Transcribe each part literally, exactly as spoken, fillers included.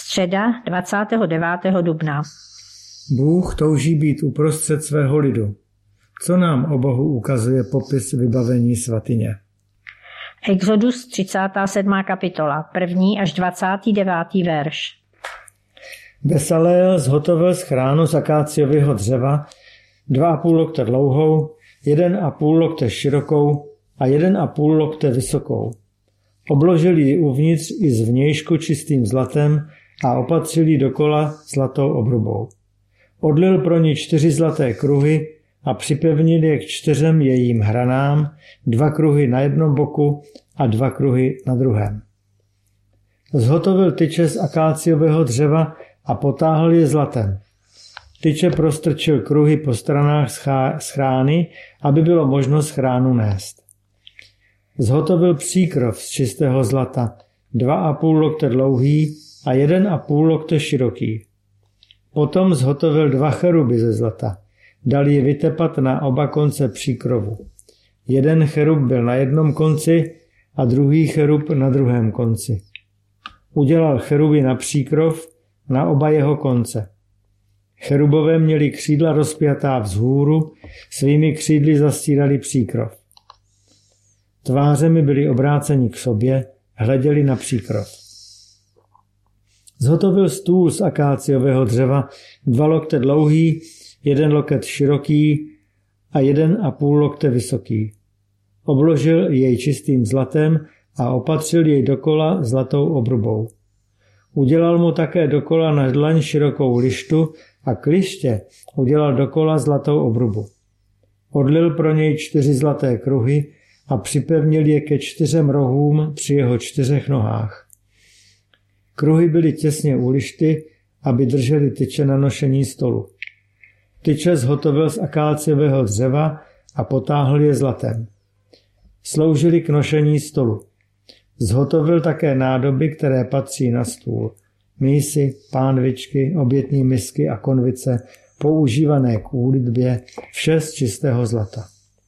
Středa dvacátého devátého dubna. Bůh touží být uprostřed svého lidu. Co nám o Bohu ukazuje popis vybavení svatyně? Exodus třicátá sedmá kapitola, první až dvacátý devátý verš. Besaleel zhotovil z chránu z akáciového dřeva dva a půl lokte dlouhou, jeden a půl lokte širokou a jeden a půl lokte vysokou. Obložil ji uvnitř i zvnějšku čistým zlatem a opatřil ji dokola zlatou obrubou. Odlil pro ní čtyři zlaté kruhy a připevnil je k čtyřem jejím hranám, dva kruhy na jednom boku a dva kruhy na druhém. Zhotovil tyče z akáciového dřeva a potáhl je zlatem. Tyče prostrčil kruhy po stranách schrány, aby bylo možno schránu nést. Zhotovil příkrov z čistého zlata, dva a půl lokte dlouhý a jeden a půl lokte široký. Potom zhotovil dva cheruby ze zlata. Dal je vytepat na oba konce příkrovu. Jeden cherub byl na jednom konci a druhý cherub na druhém konci. Udělal cheruby na příkrov na oba jeho konce. Cherubové měli křídla rozpjatá vzhůru, svými křídly zastírali příkrov. Tvářemi byli obráceni k sobě, hleděli na příkrov. Zhotovil stůl z akáciového dřeva, dva lokte dlouhý, jeden loket široký a jeden a půl lokte vysoký. Obložil jej čistým zlatem a opatřil jej dokola zlatou obrubou. Udělal mu také dokola na dlaň širokou lištu a k liště udělal dokola zlatou obrubu. Odlil pro něj čtyři zlaté kruhy a připevnil je ke čtyřem rohům při jeho čtyřech nohách. Kruhy byly těsně u lišty, aby držely tyče na nošení stolu. Tyče zhotovil z akáciového dřeva a potáhl je zlatem. Sloužily k nošení stolu. Zhotovil také nádoby, které patří na stůl. Mísy, pánvičky, obětní misky a konvice, používané k úlitbě, vše z čistého zlata.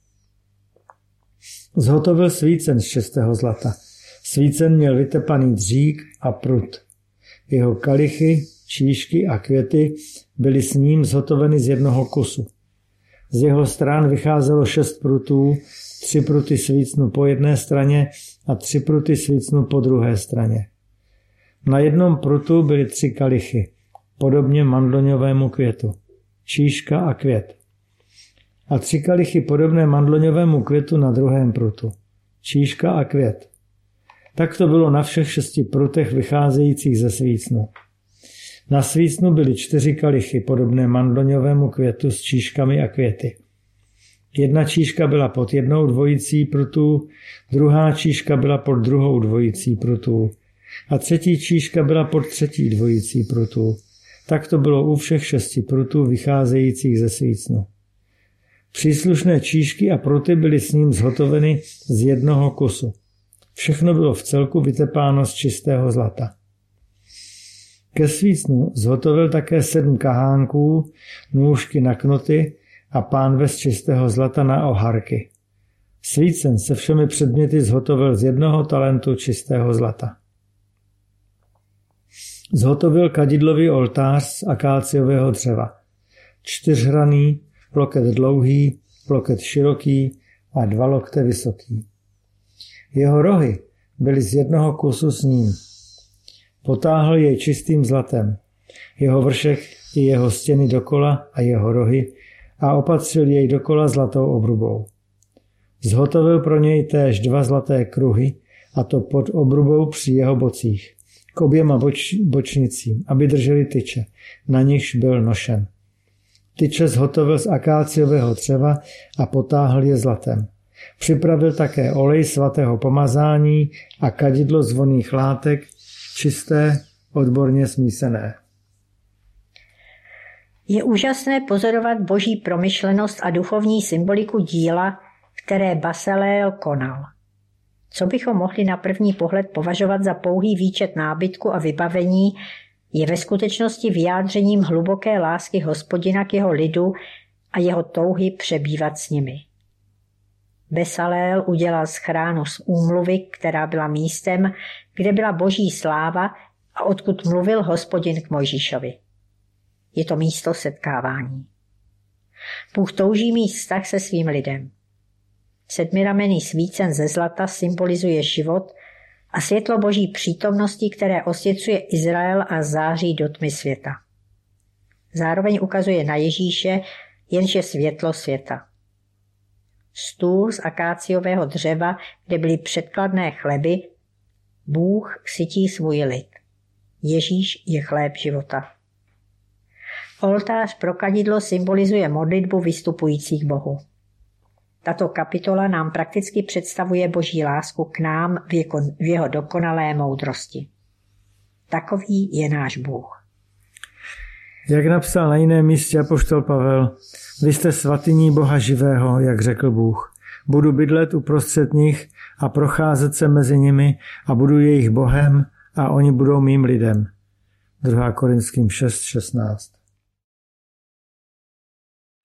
Zhotovil svícen z čistého zlata. Svícen měl vytepaný dřík a prut. Jeho kalichy, číšky a květy byly s ním zhotoveny z jednoho kusu. Z jeho stran vycházelo šest prutů, tři pruty svícnu po jedné straně a tři pruty svícnu po druhé straně. Na jednom prutu byly tři kalichy, podobně mandloňovému květu, číška a květ. A tři kalichy podobné mandloňovému květu na druhém prutu, číška a květ. Tak to bylo na všech šesti prutech vycházejících ze svícnu. Na svícnu byly čtyři kalichy podobné mandloňovému květu s číškami a květy. Jedna číška byla pod jednou dvojicí prutů, druhá číška byla pod druhou dvojicí prutů a třetí číška byla pod třetí dvojicí prutů. Tak to bylo u všech šesti prutů vycházejících ze svícnu. Příslušné číšky a pruty byly s ním zhotoveny z jednoho kusu. Všechno bylo v celku vytepáno z čistého zlata. Ke svícnu zhotovil také sedm kahánků, nůžky na knoty a pánve z čistého zlata na oharky. Svícen se všemi předměty zhotovil z jednoho talentu čistého zlata. Zhotovil kadidlový oltář z akáciového dřeva. Čtyřhranný, loket dlouhý, loket široký a dva lokte vysoký. Jeho rohy byly z jednoho kusu s ním. Potáhl jej čistým zlatem, jeho vršek i jeho stěny dokola a jeho rohy a opatřil jej dokola zlatou obrubou. Zhotovil pro něj též dva zlaté kruhy, a to pod obrubou při jeho bocích, k oběma boč, bočnicím, aby drželi tyče, na nichž byl nošen. Tyče zhotovil z akáciového dřeva a potáhl je zlatem. Připravil také olej svatého pomazání a kadidlo z vonných látek, čisté, odborně smísené. Je úžasné pozorovat boží promyšlenost a duchovní symboliku díla, které Besaleel konal. Co bychom mohli na první pohled považovat za pouhý výčet nábytku a vybavení, je ve skutečnosti vyjádřením hluboké lásky Hospodina k jeho lidu a jeho touhy přebývat s nimi. Besaleel udělal schránu z úmluvy, která byla místem, kde byla boží sláva a odkud mluvil Hospodin k Mojžíšovi. Je to místo setkávání. Bůh touží mít vztah se svým lidem. Sedmiramenný svícen ze zlata symbolizuje život a světlo Boží přítomnosti, které osvěcuje Izrael a září do tmy světa. Zároveň ukazuje na Ježíše, jenž je světlo světa. Stůl z akáciového dřeva, kde byly předkladné chleby, Bůh sytí svůj lid. Ježíš je chléb života. Oltář pro kadidlo symbolizuje modlitbu vystupujících Bohu. Tato kapitola nám prakticky představuje Boží lásku k nám v jeho, v jeho dokonalé moudrosti. Takový je náš Bůh. Jak napsal na jiném místě apoštol Pavel, vy jste svatyní Boha živého, jak řekl Bůh. Budu bydlet uprostřed nich a procházet se mezi nimi a budu jejich Bohem a oni budou mým lidem. druhá Korinským šest šestnáct.